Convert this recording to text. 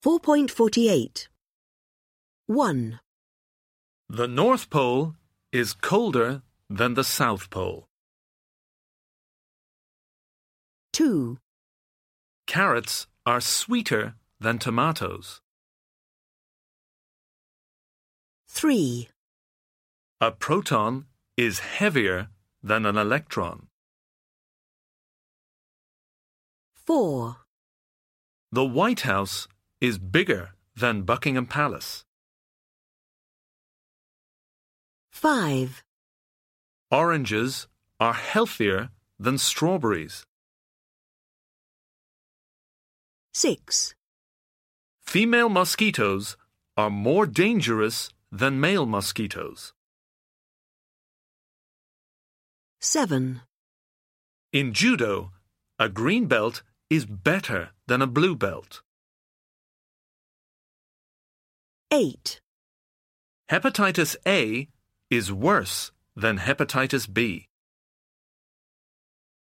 4.48. 1, The North Pole is colder than the South Pole. 2, Carrots are sweeter than tomatoes. 3, A proton is heavier than an electron. 4, The White House is bigger than Buckingham Palace. 5, Oranges are healthier than strawberries. 6, Female mosquitoes are more dangerous than male mosquitoes. 7, In judo, a green belt is better than a blue belt. 8, Hepatitis A is worse than hepatitis B.